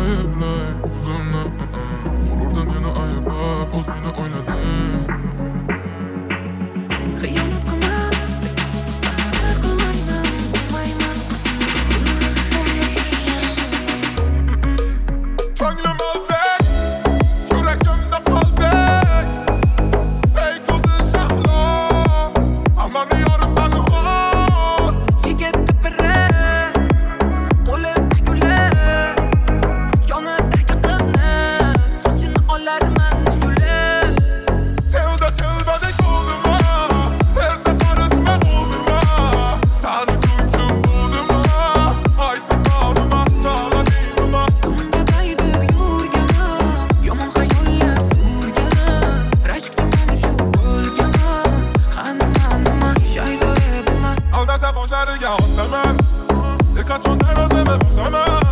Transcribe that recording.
ayiblay o'zimni G'ururda meni ayblab o'zingni o'ylading Xiyonat qilma, bahona qilmayman, bilmayman. Ko'nglim oldek, yuragimda qoldek Ey ko'zi shahlo, ammani yorimdan xor Yigitni biri, qo'lida guli, yonidagi qizni, sochini olarman yulib. Telbadek bo'ldima, elda qaritma o'ldirma Sani ko'nglim bo'ldima, aytma nima, talabingma Tunga daydib yurganim, yomon xayollar surganim, rashkchiman shu bo'lganim, nima shaydo edimman. Aldasa qo'shariga osaman Qachondan o'zimni bosaman